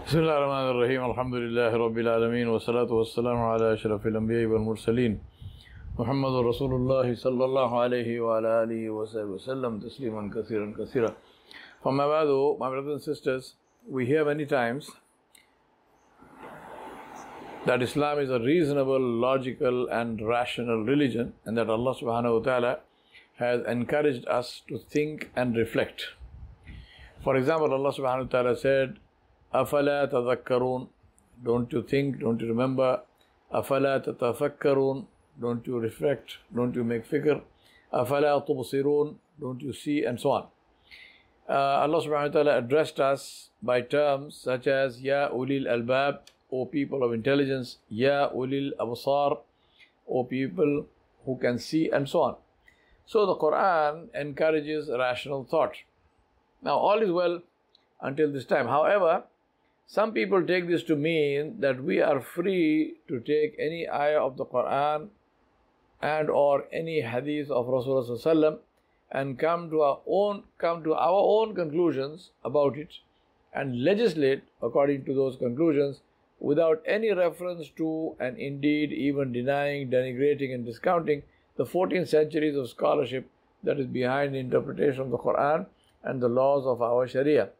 بسم الله الرحمن الرحيم الحمد لله رب العالمين والصلاة والسلام على أشرف الأنبياء والمرسلين محمد رسول الله صلى الله عليه وعلى آله وسلم تسليما كثيرا كثيرا. فما بعد, my brothers and sisters, we hear many times that Islam is a reasonable, logical and rational religion, and that Allah subhanahu wa ta'ala has encouraged us to think and reflect. For example, Allah subhanahu wa ta'ala said, أَفَلَا تَذَكَّرُونَ, don't you think, don't you remember? أَفَلَا تَتَفَكَّرُونَ, don't you reflect, don't you make fikr? أَفَلَا تُبْصِرُونَ, don't you see, and so on. Allah subhanahu wa ta'ala addressed us by terms such as Ya ulil albab, O people of intelligence, Ya ulil absar, O people who can see, and so on. So the Quran encourages rational thought. Now all is well until this time. However, some people take this to mean that we are free to take any ayah of the Quran and or any hadith of Rasulullah ﷺ and come to our own conclusions about it and legislate according to those conclusions without any reference to, and indeed even denying, denigrating and discounting the 14 centuries of scholarship that is behind the interpretation of the Quran and the laws of our Sharia.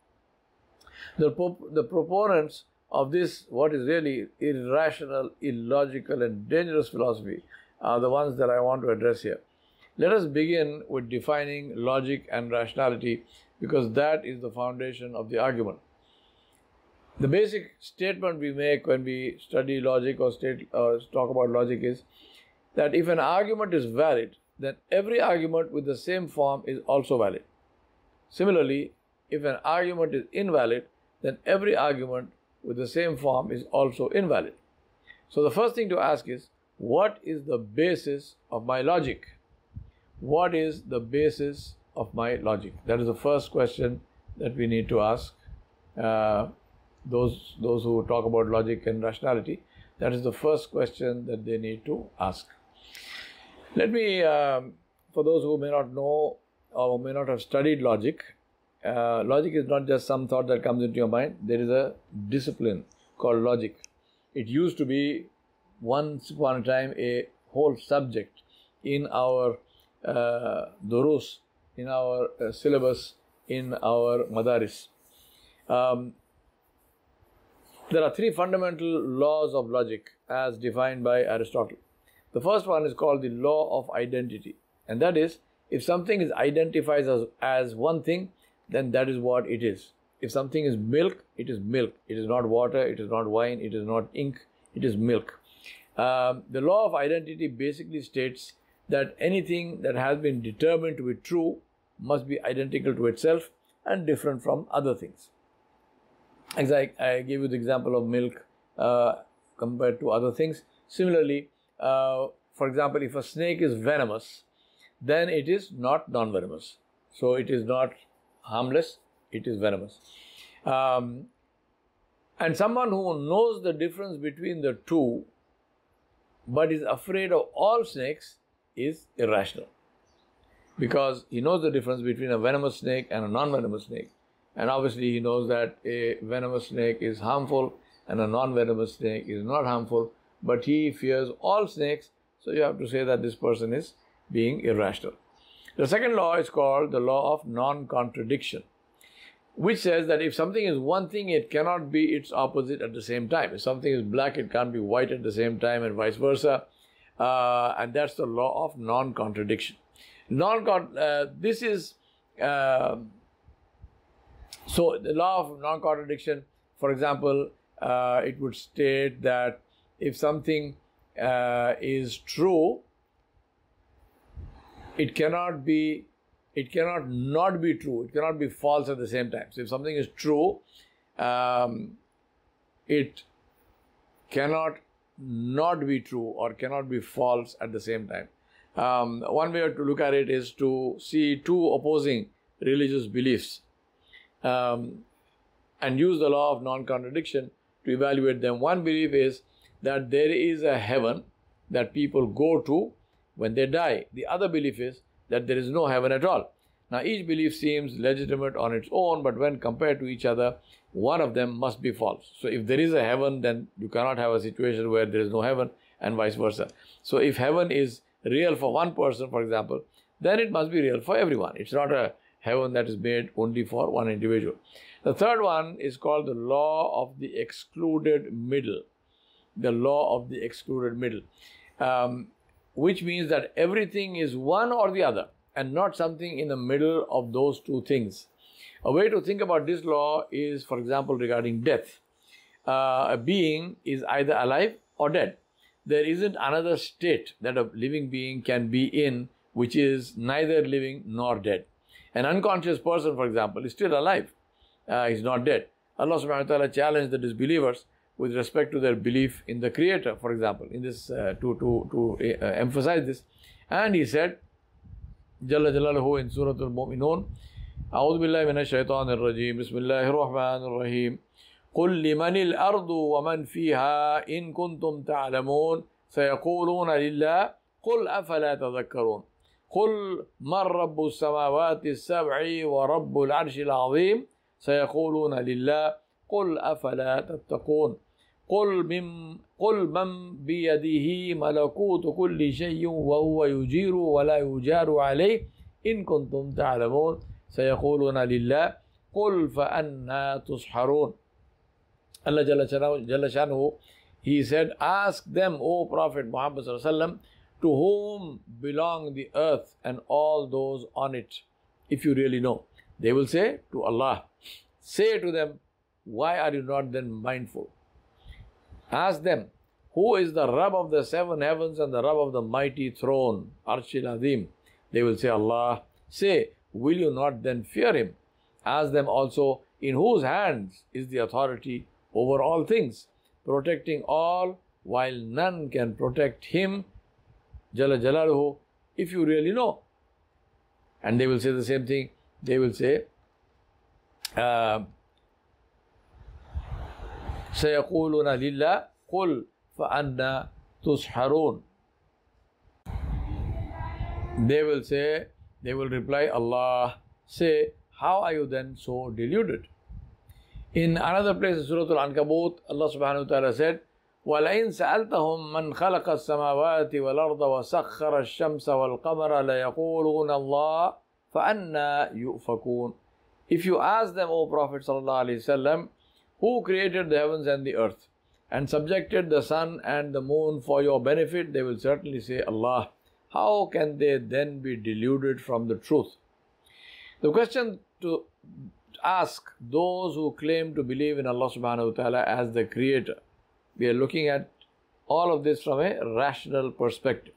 The proponents of this, what is really irrational, illogical and dangerous philosophy, are the ones that I want to address here. Let us begin with defining logic and rationality, because that is the foundation of the argument. The basic statement we make when we study logic or talk about logic is that if an argument is valid, then every argument with the same form is also valid. Similarly, if an argument is invalid, then every argument with the same form is also invalid. So the first thing to ask is, what is the basis of my logic? What is the basis of my logic? That is the first question that we need to ask those who talk about logic and rationality. That is the first question that they need to ask. Let me, for those who may not know or may not have studied logic, logic is not just some thought that comes into your mind. There is a discipline called logic. It used to be once upon a time a whole subject in our durus, in our syllabus, in our madaris. There are three fundamental laws of logic as defined by Aristotle. The first one is called the law of identity, and that is, if something is identified as one thing, then that is what it is. If something is milk, it is milk. It is not water, it is not wine, it is not ink, it is milk. The law of identity basically states that anything that has been determined to be true must be identical to itself and different from other things. As I gave you the example of milk compared to other things. Similarly, for example, if a snake is venomous, then it is not non-venomous. So it is not harmless, it is venomous. And someone who knows the difference between the two but is afraid of all snakes is irrational, because he knows the difference between a venomous snake and a non-venomous snake, and obviously he knows that a venomous snake is harmful and a non-venomous snake is not harmful, but he fears all snakes. So you have to say that this person is being irrational. The second law is called the law of non-contradiction, which says that if something is one thing, it cannot be its opposite at the same time. If something is black, it can't be white at the same time, and vice versa. And that's the law of non-contradiction. This is so the law of non-contradiction. For example, it would state that if something is true, it cannot not be true. It cannot be false at the same time. So if something is true, it cannot not be true or cannot be false at the same time. One way to look at it is to see two opposing religious beliefs and use the law of non-contradiction to evaluate them. One belief is that there is a heaven that people go to when they die. The other belief is that there is no heaven at all. Now each belief seems legitimate on its own, but when compared to each other, one of them must be false. So if there is a heaven, then you cannot have a situation where there is no heaven, and vice versa. So if heaven is real for one person, for example, then it must be real for everyone. It's not a heaven that is made only for one individual. The third one is called the law of the excluded middle. The law of the excluded middle, which means that everything is one or the other and not something in the middle of those two things. A way to think about this law is, for example, regarding death. A being is either alive or dead. There isn't another state that a living being can be in which is neither living nor dead. An unconscious person, for example, is still alive. He's not dead. Allah subhanahu wa ta'ala challenged the disbelievers with respect to their belief in the Creator, for example, in this to emphasize this. And He said, Jalla Jalaluhu in Surah Al-Mu'minun, أعوذ بالله من الشيطان الرجيم بسم الله الرحمن الرحيم قل لمن الأرض ومن فيها إن كنتم تعلمون سيقولون لله قل أفلا تذكرون قل من رب السماوات السبع ورب العرش العظيم سيقولون لله قل أفلا تتقون قل من بيده ملكوت كل شيء وهو يجير ولا يجار عليه إن كنتم تعلمون سيقولون لله قل فأنا تسحرون. Allah Jalla Shanuhu, He said, ask them, O Prophet Muhammad Sallallahu Alaihi Wasallam, to whom belong the earth and all those on it, if you really know. They will say, to Allah. Say to them, why are you not then mindful? Ask them, who is the Rabb of the seven heavens and the Rabb of the mighty throne, Arshil Azim? They will say, Allah. Say, will you not then fear Him? Ask them also, in whose hands is the authority over all things, protecting all while none can protect Him, Jalla Jalaluhu, if you really know. And they will say the same thing. They will say, سيقولون لله قل فأنا تسحرون. They will say, they will reply, Allah. Say, how are you then so deluded? In another place in Surah Al-Ankabut, Allah subhanahu wa ta'ala said, وَلَئِن سَأَلْتَهُمْ مَنْ خَلَقَ السَّمَاوَاتِ وَالْأَرْضَ وَسَخَّرَ الشَّمْسَ وَالْقَمَرَ لَيَقُولُونَ اللَّهُ فَأَنَّا يُؤْفَكُونَ. If you ask them, O Prophet sallallahu alaihi wasallam, who created the heavens and the earth and subjected the sun and the moon for your benefit, they will certainly say, Allah. How can they then be deluded from the truth? The question to ask those who claim to believe in Allah subhanahu wa ta'ala as the Creator. We are looking at all of this from a rational perspective.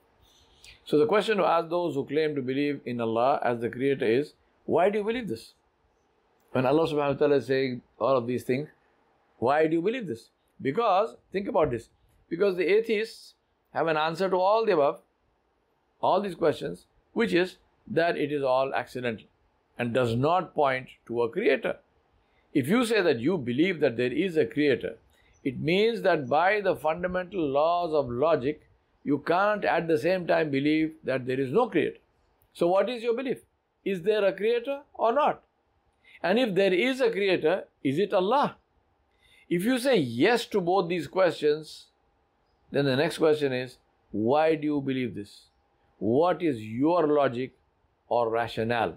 So the question to ask those who claim to believe in Allah as the Creator is, why do you believe this? When Allah subhanahu wa ta'ala is saying all of these things, why do you believe this? Because, think about this, because the atheists have an answer to all the above, all these questions, which is that it is all accidental and does not point to a Creator. If you say that you believe that there is a Creator, it means that by the fundamental laws of logic, you can't at the same time believe that there is no Creator. So what is your belief? Is there a Creator or not? And if there is a Creator, is it Allah? If you say yes to both these questions, then the next question is, why do you believe this? What is your logic or rationale?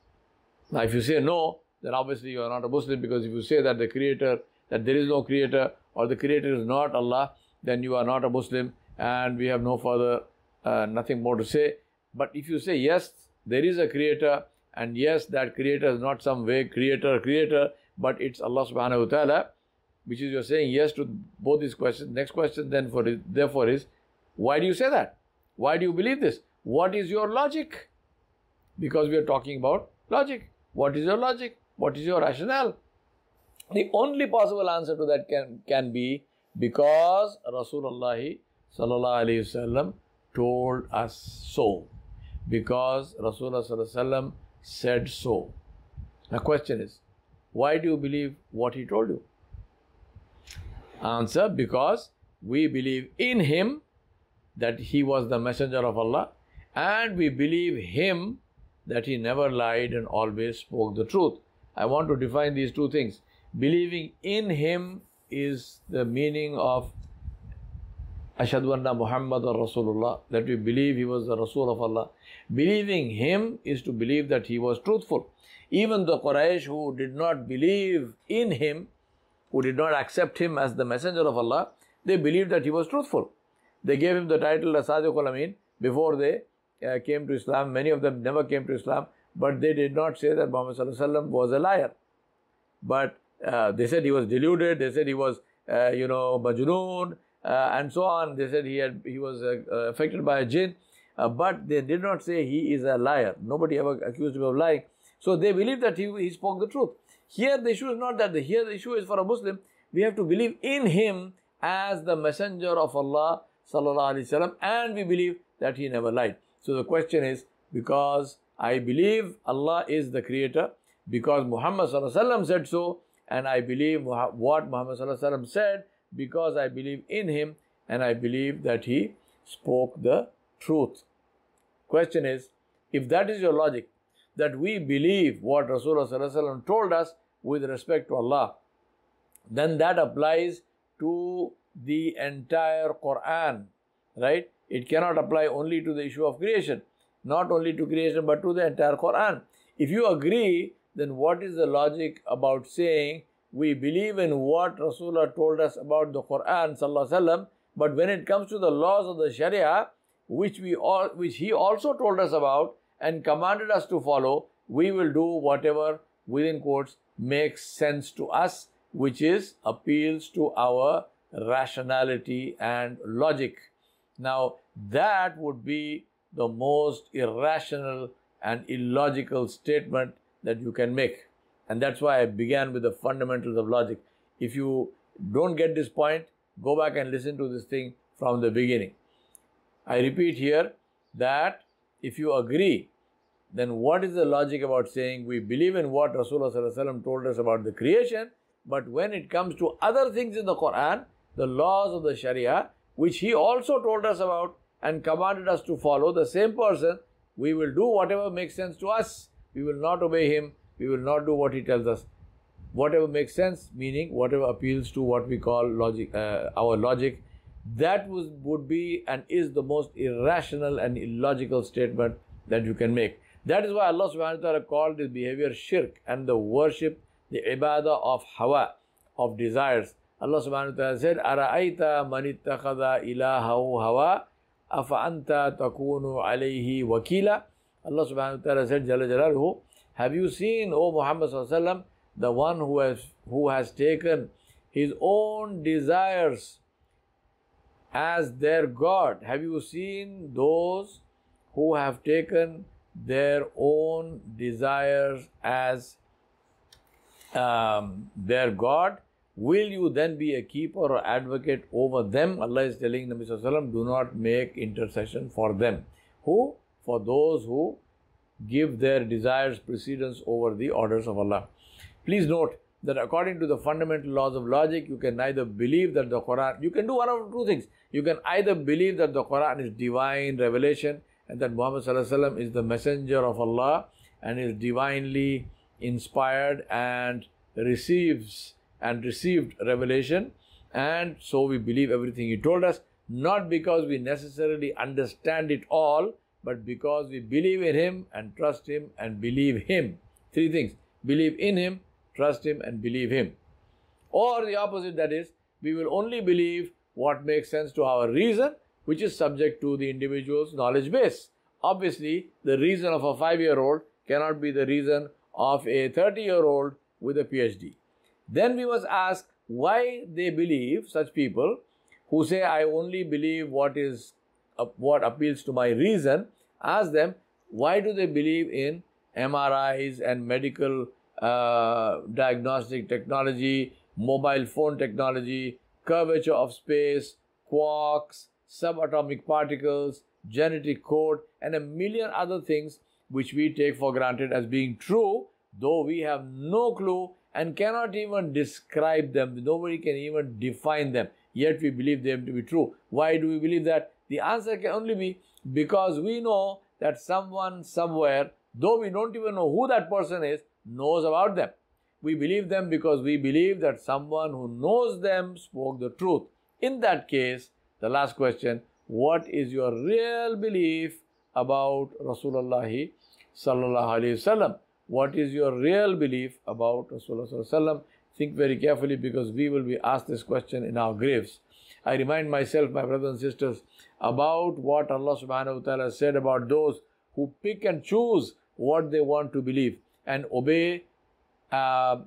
Now, if you say no, then obviously you are not a Muslim, because if you say that the Creator, that there is no Creator, or the Creator is not Allah, then you are not a Muslim, and we have no further, nothing more to say. But if you say yes, there is a Creator, and yes, that Creator is not some vague Creator, but it's Allah subhanahu wa ta'ala, which is you're saying yes to both these questions. Next question then therefore is, why do you say that? Why do you believe this? What is your logic? Because we are talking about logic. What is your logic? What is your rationale? The only possible answer to that can be because Rasulullah sallallahu alaihi wasallam told us so. Because Rasulullah sallallahu alaihi wasallam said so. The question is, why do you believe what he told you? Answer, because we believe in him, that he was the messenger of Allah, and we believe him that he never lied and always spoke the truth. I want to define these two things. Believing in him is the meaning of Ashhadu anna Muhammadan Rasulullah, that we believe he was the Rasul of Allah. Believing him is to believe that he was truthful. Even the Quraysh who did not believe in him, who did not accept him as the messenger of Allah, they believed that he was truthful. They gave him the title As-Sadiq al-Amin before they came to Islam. Many of them never came to Islam, but they did not say that Muhammad Sallallahu Alaihi Wasallam was a liar. But they said he was deluded, they said he was, majnoon, and so on. They said he was affected by a jinn, but they did not say he is a liar. Nobody ever accused him of lying. So they believed that he spoke the truth. Here the issue is not that. Here the issue is, for a Muslim, we have to believe in him as the messenger of Allah Sallallahu Alaihi Wasallam, and we believe that he never lied. So the question is, because I believe Allah is the creator, because Muhammad Sallallahu Alaihi Wasallam said so, and I believe what Muhammad Sallallahu Alaihi Wasallam said, because I believe in him and I believe that he spoke the truth. Question is, if that is your logic, that we believe what Rasulullah Sallallahu Alaihi Wasallam told us with respect to Allah, then that applies to the entire Quran, right? It cannot apply only to the issue of creation, not only to creation but to the entire Quran. If you agree, then what is the logic about saying we believe in what Rasulullah told us about the Quran Sallallahu Alaihi Wasallam, but when it comes to the laws of the Sharia, which he also told us about and commanded us to follow, we will do whatever, within quotes, makes sense to us, which is appeals to our rationality and logic. Now, that would be the most irrational and illogical statement that you can make. And that's why I began with the fundamentals of logic. If you don't get this point, go back and listen to this thing from the beginning. I repeat here that if you agree, then what is the logic about saying we believe in what Rasulullah Sallallahu Alaihi Wasallam told us about the creation, but when it comes to other things in the Quran, the laws of the Sharia, which he also told us about and commanded us to follow, the same person, we will do whatever makes sense to us. We will not obey him. We will not do what he tells us. Whatever makes sense, meaning whatever appeals to what we call logic, our logic, that would be and is the most irrational and illogical statement that you can make. That is why Allah subhanahu wa ta'ala called this behavior shirk and the worship, the ibadah of hawa, of desires. Allah subhanahu wa ta'ala said, Ara'aita man ittakhadha ilahahu hawa, afa anta takunu alayhi wakila. Allah subhanahu wa ta'ala said, Jalla Jalaluhu, have you seen, O Muhammad sallallahu alaihi wasallam, the one who has taken his own desires as their God? Have you seen those who have taken their own desires as their God? Will you then be a keeper or advocate over them? Allah is telling Nabi Sallallahu Alaihi Wasallam, do not make intercession for them. Who? For those who give their desires precedence over the orders of Allah. Please note that according to the fundamental laws of logic, you can neither believe that the Quran, you can do one of two things. You can either believe that the Quran is divine revelation and that Muhammad Sallallahu Alaihi Wasallam is the messenger of Allah and is divinely inspired and received revelation, and so we believe everything he told us, not because we necessarily understand it all, but because we believe in him and trust him and believe him. Three things: believe in him, trust him, and believe him. Or the opposite, that is, we will only believe what makes sense to our reason, which is subject to the individual's knowledge base. Obviously, the reason of a 5-year-old cannot be the reason of a 30-year-old with a PhD. Then we must ask why they believe, such people who say, I only believe what appeals to my reason. Ask them, why do they believe in MRIs and medical diagnostic technology, mobile phone technology, curvature of space, quarks, subatomic particles, genetic code, and a million other things which we take for granted as being true, though we have no clue and cannot even describe them. Nobody can even define them, yet we believe them to be true. Why do we believe that? The answer can only be because we know that someone somewhere though we don't even know who that person is, knows about them. We believe them because we believe that someone who knows them spoke the truth. In that case, the last question, what is your real belief about Rasulullah sallallahu alaihi wasallam? What is your real belief about Rasulullah sallallahu alaihi wasallam? Think very carefully, because we will be asked this question in our graves. I remind myself, my brothers and sisters, about what Allah subhanahu wa ta'ala said about those who pick and choose what they want to believe and obey. Allah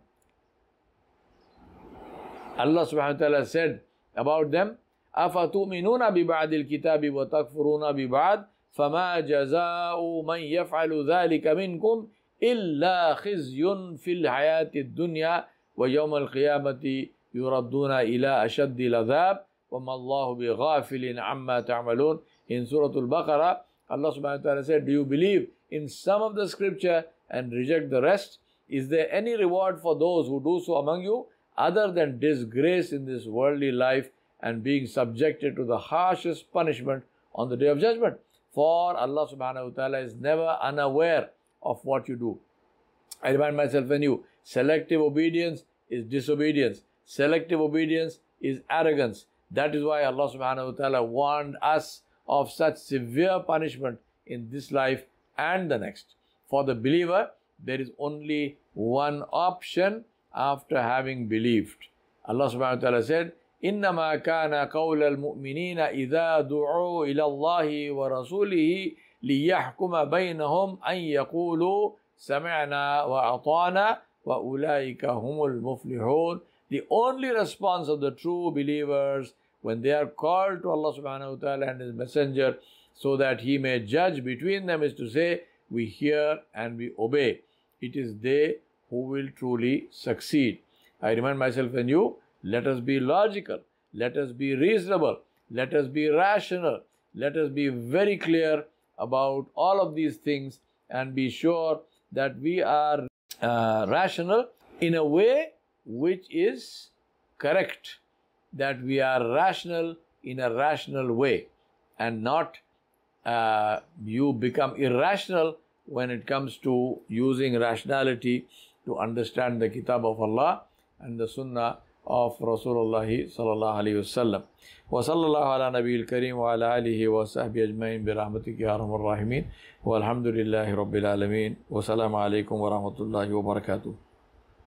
subhanahu wa ta'ala said about them, أَفَتُؤْمِنُونَ بِبَعْدِ الْكِتَابِ وَتَكْفُرُونَ بِبَعْدِ فَمَا جَزَاءُ مَنْ يَفْعَلُ ذَلِكَ مِنْكُمْ إِلَّا خِزْيٌ فِي الْحَيَاةِ الدُّنْيَا وَيَوْمَ الْقِيَامَةِ يُرَدُّونَ إِلَىٰ أَشَدِّ الْعَذَابِ وَمَا اللَّهُ بِغَافِلٍ عَمَّا تَعْمَلُونَ. In Surah Al-Baqarah, Allah subhanahu wa ta'ala said, do you believe in some of the scripture and reject the rest? Is there any reward for those who do so among you, other than disgrace in this worldly life and being subjected to the harshest punishment on the Day of Judgment? For Allah subhanahu wa ta'ala is never unaware of what you do. I remind myself and you, selective obedience is disobedience. Selective obedience is arrogance. That is why Allah subhanahu wa ta'ala warned us of such severe punishment in this life and the next. For the believer, there is only one option after having believed. Allah subhanahu wa ta'ala said, إِنَّمَا كَانَ قَوْلَ الْمُؤْمِنِينَ إِذَا دُعُوا إِلَى اللَّهِ وَرَسُولِهِ لِيَحْكُمَ بَيْنَهُمْ أَنْ يَقُولُوا سَمِعْنَا وَأَطَعْنَا وَأُولَٰئِكَ هُمُ الْمُفْلِحُونَ. The only response of the true believers when they are called to Allah subhanahu wa ta'ala and His Messenger so that He may judge between them is to say, we hear and we obey. It is they who will truly succeed. I remind myself and you, let us be logical, let us be reasonable, let us be rational, let us be very clear about all of these things and be sure that we are rational in a way which is correct, that we are rational in a rational way, and not you become irrational when it comes to using rationality to understand the Kitab of Allah and the Sunnah of Rasulullah sallallahu alaihi wasallam. Wa sallallahu ala nabiyil kareem wa ala alihi wa sahbihi ajma'in bi rahmatika ya arhamar rahimin. Walhamdulillahi rabbil alamin. Wa salamu alaikum wa rahmatullahi wa barakatuh.